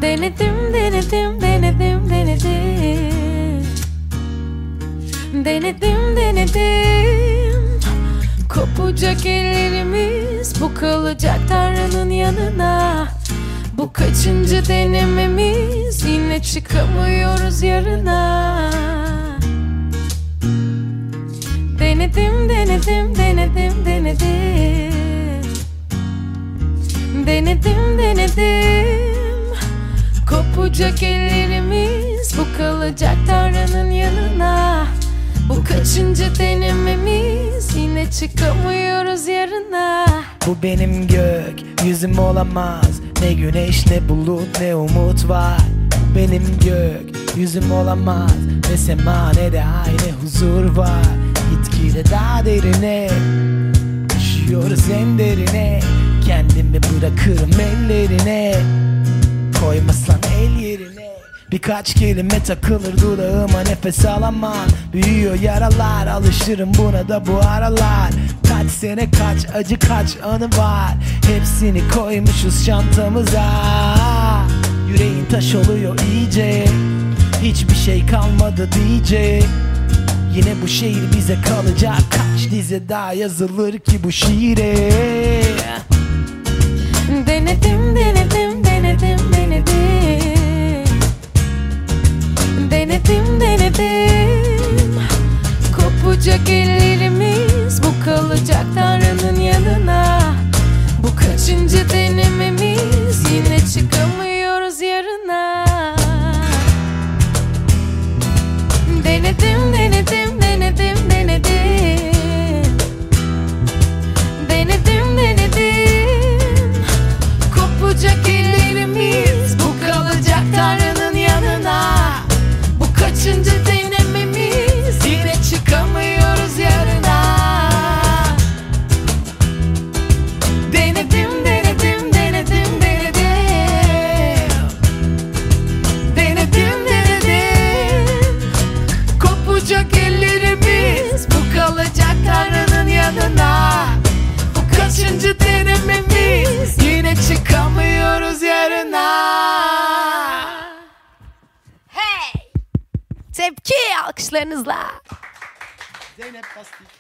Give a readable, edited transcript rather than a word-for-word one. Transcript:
Denedim, denedim, denedim, denedim. Denedim, denedim. Kopacak ellerimiz, bu kalacak Tanrı'nın yanına. Bu kaçıncı denememiz, yine çıkamıyoruz yarına. Denedim, denedim, denedim, denedim. Denedim, denedim. Kopacak ellerimiz, bu kalacak Tanrı'nın yanına. Bu kaçıncı denememiz, yine çıkamıyoruz yarına. Bu benim gök yüzüm olamaz. Ne güneş ne bulut ne umut var. Bu benim gök yüzüm olamaz. Ne sema ne de ay ne huzur var. Gitgide daha derine düşüyoruz en derine. Kendimi bırakırım ellerine. Koymasan el yerine. Birkaç kelime takılır dudağıma, nefes alamam. Büyüyor yaralar, alışırım buna da bu aralar. Kaç sene kaç acı kaç anı var. Hepsini koymuşuz çantamıza. Yüreğin taş oluyor iyice. Hiçbir şey kalmadı diyecek. Yine bu şehir bize kalacak. Kaç dize daha yazılır ki bu şiire. Denedim, denedim, denedim, denedim. Denedim, denedim. Kopacak ellerimiz, bu kalacak Tanrı'nın yanına. Bu kaçıncı denememiz, yine çıkamıyoruz yarına. Denedim, denedim, denedim, denedim. Denedim, denedim. Kopacak ellerimiz, bu kalacak Tanrı'nın yanına. Bu kaçıncı denememiz, yine çıkamıyoruz yarına. Denedim, denedim, denedim, denedim. Denedim, denedim. Kopacak ellerimiz, bu kalacak Tanrı'nın yanına. Bu kaçıncı denememiz, yine çıkamıyoruz yarına. Hey! Tepki alkışlarınızla. Zeynep Bastik.